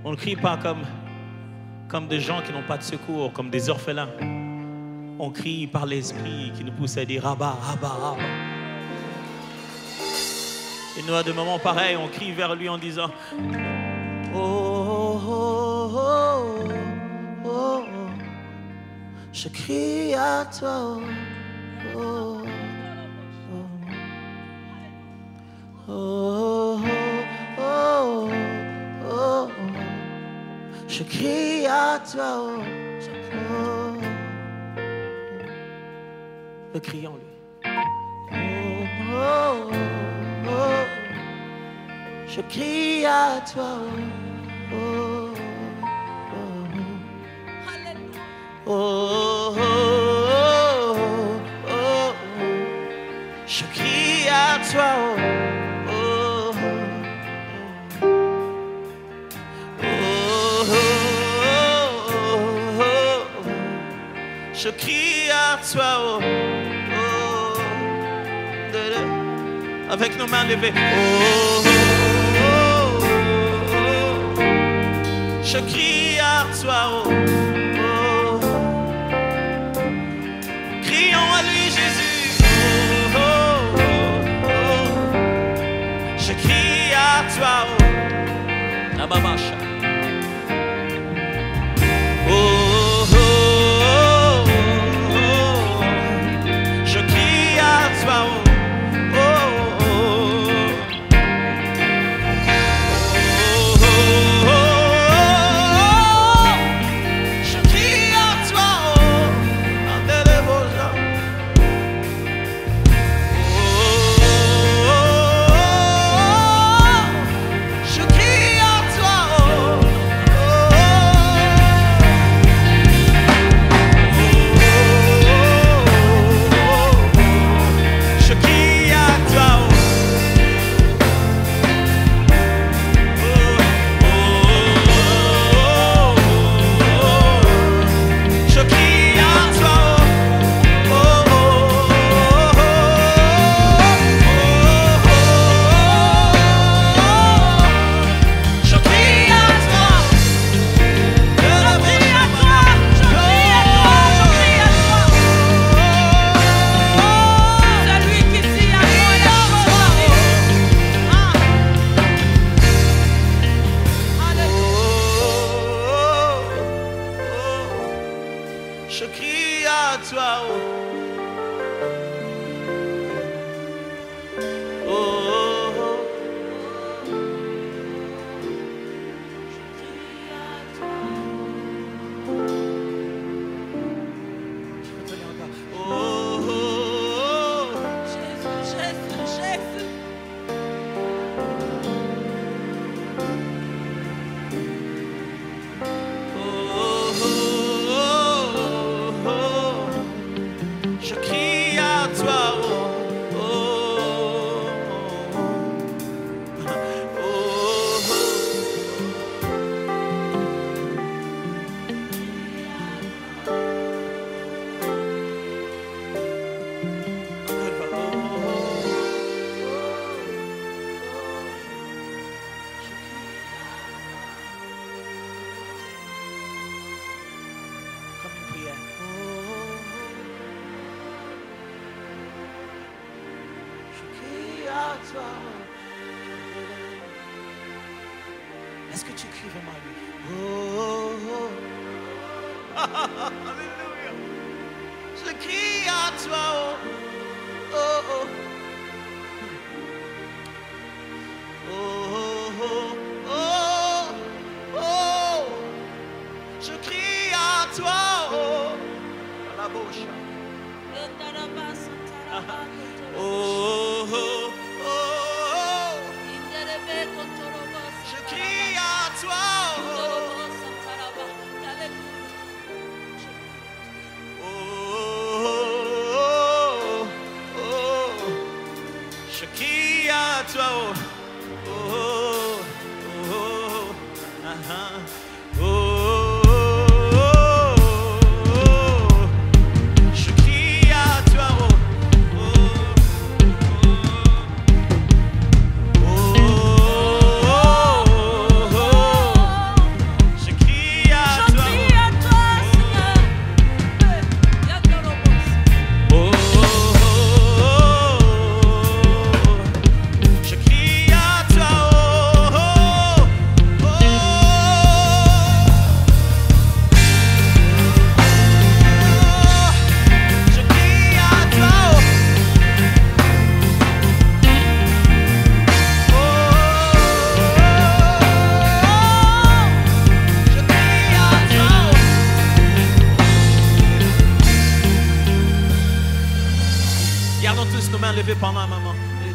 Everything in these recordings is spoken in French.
On ne crie pas comme des gens qui n'ont pas de secours, comme des orphelins. On crie par l'Esprit qui nous pousse à dire Abba, Abba, Abba. Et nous, à des moments pareils, on crie vers lui en disant oh, oh, oh, oh, oh. Je crie à toi. Oh, oh, oh, oh, oh, oh. Je crie à toi. Oh. Le criant lui. Oh, oh, oh, oh. Je crie à toi. Oh, oh, oh, oh, oh, oh. Je crie à toi. Oh, oh, oh, oh, oh. Je crie à toi. Oh. Avec nos mains levées. Oh, oh, oh, oh. Je crie à toi. Oh, oh. Crions à lui, Jésus. Oh, oh, oh, oh. Je crie à toi. Oh, la babacha. Oh, oh, oh, oh, oh. Je crie à toi. Oh. Je crie à toi. Oh, oh, oh. Je crie à toi. Je peux te dire encore. Oh, oh, oh. Jésus, Jésus, Jésus. Je crie à toi, oh, oh, oh, oh, comme une prière. Est-ce que tu cries vraiment à lui? Oh, oh, oh. Alléluia. Je crie à toi. Oh, oh, oh. Oh, oh, oh, oh. Je crie à toi. Oh, à la bouche. Oh, oh, oh. Je crie à toi. Oh, oh, oh. Je crie à toi. Oh, oh, oh. Oh, oh, oh. Je crie à toi. pendant un moment.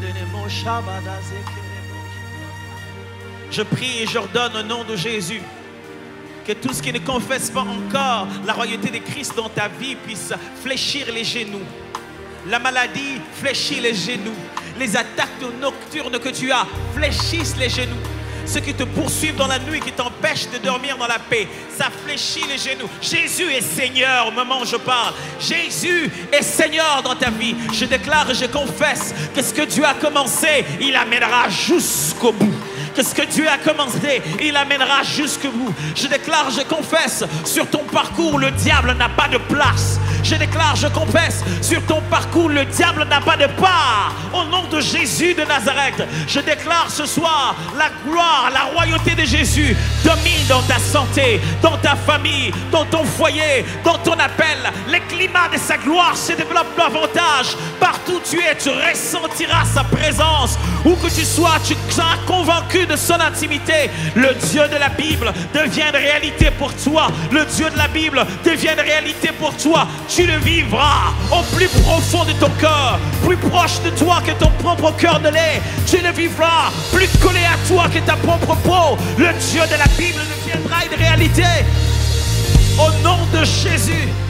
Je prie et j'ordonne au nom de Jésus que tout ce qui ne confesse pas encore la royauté de Christ dans ta vie puisse fléchir les genoux. La maladie fléchit les genoux. Les attaques nocturnes que tu as fléchissent les genoux. Ceux qui te poursuivent dans la nuit, qui t'empêchent de dormir dans la paix, ça fléchit les genoux. Jésus est Seigneur au moment où je parle. Jésus est Seigneur dans ta vie. Je déclare et je confesse que ce que Dieu a commencé, il amènera jusqu'au bout. Que ce que Dieu a commencé, il amènera jusqu'au bout. Je déclare, je confesse, sur ton parcours, le diable n'a pas de place. Je déclare, je confesse, sur ton parcours, le diable n'a pas de part. Au nom de Jésus de Nazareth, je déclare ce soir, la gloire, la royauté de Jésus domine dans ta santé, dans ta famille, dans ton foyer, dans ton appel. Les climats de sa gloire se développent davantage. Partout où tu es, tu ressentiras sa présence. Où que tu sois, tu seras convaincu de son intimité. Le Dieu de la Bible devient une réalité pour toi. Le Dieu de la Bible devient une réalité pour toi. Tu le vivras au plus profond de ton cœur, plus proche de toi que ton propre cœur ne l'est. Tu le vivras plus collé à toi que ta propre peau. Le Dieu de la Bible deviendra une réalité. Au nom de Jésus.